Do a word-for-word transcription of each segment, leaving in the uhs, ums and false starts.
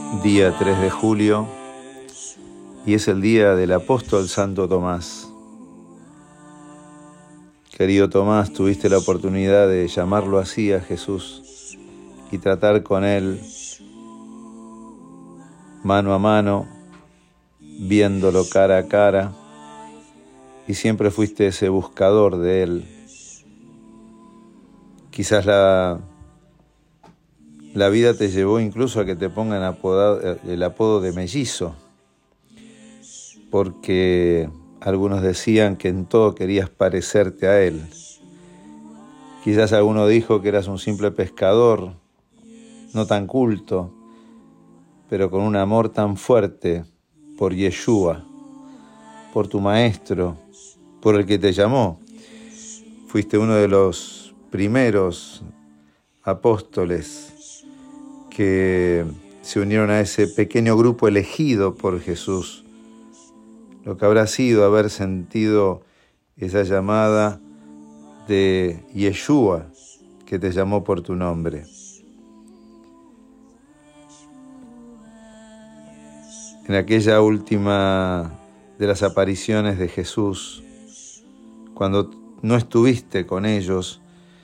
Día tres de julio, y es el día del apóstol Santo Tomás. Querido Tomás, tuviste la oportunidad de llamarlo así a Jesús y tratar con Él mano a mano, viéndolo cara a cara, y siempre fuiste ese buscador de Él. Quizás la, la vida te llevó incluso a que te pongan apodado, el apodo de mellizo, porque algunos decían que en todo querías parecerte a Él. Quizás alguno dijo que eras un simple pescador, no tan culto, pero con un amor tan fuerte por Yeshua, por tu maestro, por el que te llamó. Fuiste uno de los primeros apóstoles que se unieron a ese pequeño grupo elegido por Jesús. Lo que habrá sido haber sentido esa llamada de Yeshua, que te llamó por tu nombre. En aquella última de las apariciones de Jesús, cuando no estuviste con ellos,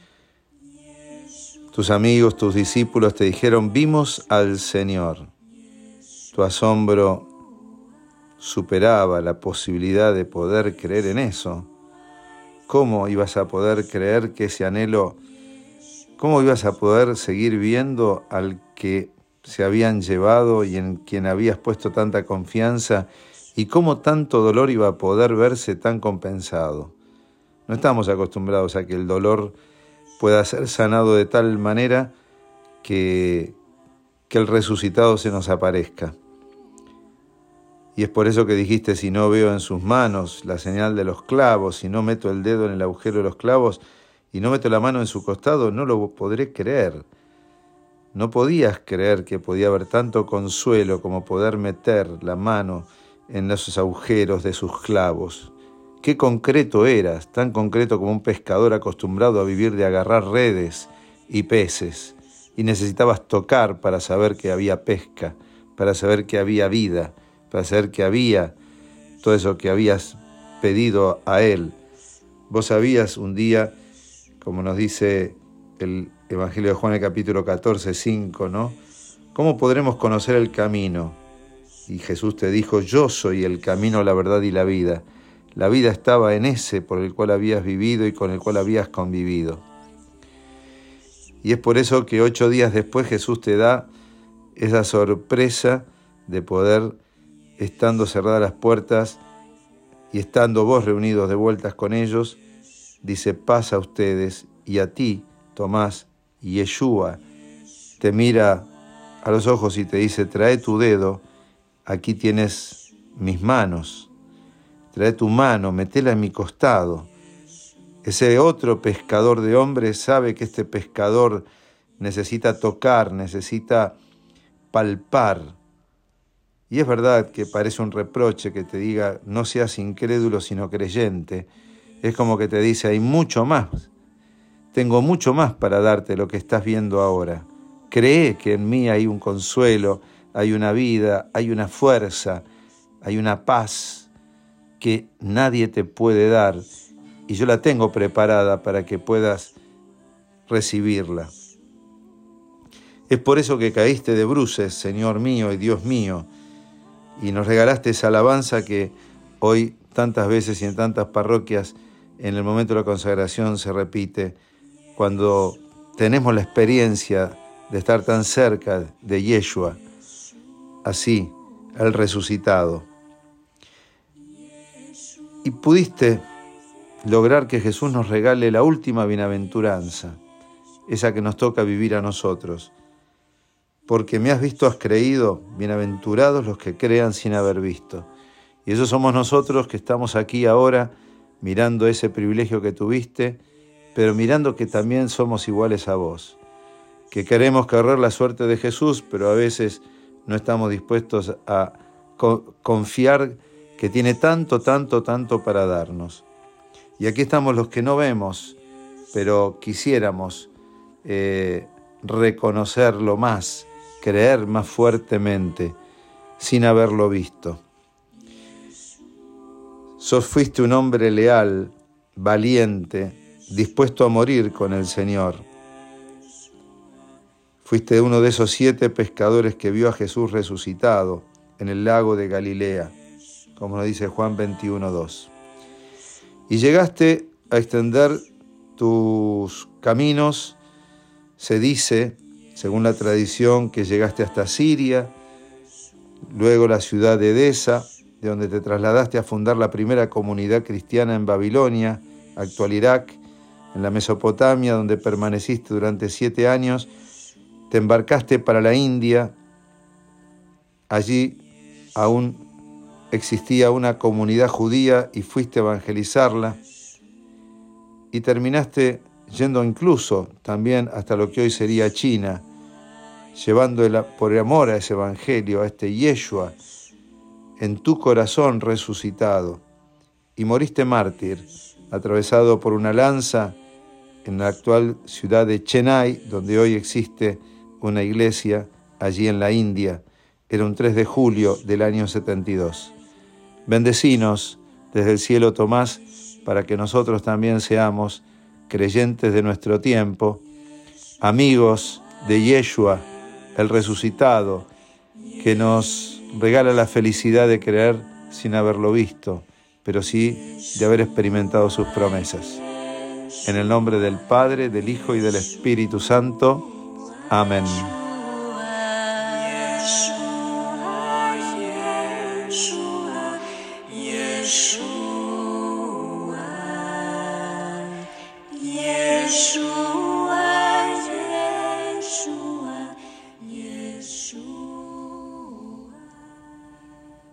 tus amigos, tus discípulos te dijeron: vimos al Señor. Tu asombro superaba la posibilidad de poder creer en eso. ¿Cómo ibas a poder creer que ese anhelo, cómo ibas a poder seguir viendo al que se habían llevado y en quien habías puesto tanta confianza, y cómo tanto dolor iba a poder verse tan compensado? No estamos acostumbrados a que el dolor pueda ser sanado de tal manera que, que el resucitado se nos aparezca. Y es por eso que dijiste: si no veo en sus manos la señal de los clavos, si no meto el dedo en el agujero de los clavos y no meto la mano en su costado, no lo podré creer. No podías creer que podía haber tanto consuelo como poder meter la mano en esos agujeros de sus clavos. Qué concreto eras, tan concreto como un pescador acostumbrado a vivir de agarrar redes y peces, y necesitabas tocar para saber que había pesca, para saber que había vida, para saber que había todo eso que habías pedido a Él. Vos sabías un día, como nos dice el Evangelio de Juan, el capítulo catorce, cinco, ¿no? ¿Cómo podremos conocer el camino? Y Jesús te dijo: yo soy el camino, la verdad y la vida. La vida estaba en ese por el cual habías vivido y con el cual habías convivido. Y es por eso que ocho días después Jesús te da esa sorpresa de poder, estando cerradas las puertas y estando vos reunidos de vueltas con ellos, dice: paz a ustedes. Y a ti, Tomás, Yeshua te mira a los ojos y te dice: trae tu dedo, aquí tienes mis manos. Trae tu mano, metela en mi costado. Ese otro pescador de hombres sabe que este pescador necesita tocar, necesita palpar. Y es verdad que parece un reproche que te diga: no seas incrédulo sino creyente. Es como que te dice: hay mucho más. Tengo mucho más para darte lo que estás viendo ahora. Cree que en mí hay un consuelo, hay una vida, hay una fuerza, hay una paz que nadie te puede dar, y yo la tengo preparada para que puedas recibirla. Es por eso que caíste de bruces, Señor mío y Dios mío, y nos regalaste esa alabanza que hoy tantas veces y en tantas parroquias en el momento de la consagración se repite, cuando tenemos la experiencia de estar tan cerca de Yeshua, así, el resucitado. Y pudiste lograr que Jesús nos regale la última bienaventuranza, esa que nos toca vivir a nosotros. Porque me has visto, has creído, bienaventurados los que crean sin haber visto. Y esos somos nosotros que estamos aquí ahora mirando ese privilegio que tuviste, pero mirando que también somos iguales a vos, que queremos correr la suerte de Jesús, pero a veces no estamos dispuestos a co- confiar que tiene tanto, tanto, tanto para darnos. Y aquí estamos los que no vemos, pero quisiéramos eh, reconocerlo más, creer más fuertemente sin haberlo visto. Sos fuiste un hombre leal, valiente, dispuesto a morir con el Señor. Fuiste uno de esos siete pescadores que vio a Jesús resucitado en el lago de Galilea, como nos dice Juan veintiuno dos. Y llegaste a extender tus caminos, se dice, según la tradición, que llegaste hasta Siria, luego la ciudad de Edesa, de donde te trasladaste a fundar la primera comunidad cristiana en Babilonia, actual Irak, en la Mesopotamia, donde permaneciste durante siete años, te embarcaste para la India. Allí aún existía una comunidad judía y fuiste a evangelizarla, y terminaste yendo incluso también hasta lo que hoy sería China, llevando el, por amor a ese evangelio, a este Yeshua, en tu corazón resucitado, y moriste mártir, atravesado por una lanza en la actual ciudad de Chennai, donde hoy existe una iglesia, allí en la India. Era un tres de julio del año setenta y dos. Bendecinos desde el cielo, Tomás, para que nosotros también seamos creyentes de nuestro tiempo, amigos de Yeshua, el resucitado, que nos regala la felicidad de creer sin haberlo visto, pero sí de haber experimentado sus promesas. En el nombre del Padre, del Hijo y del Espíritu Santo. Amén.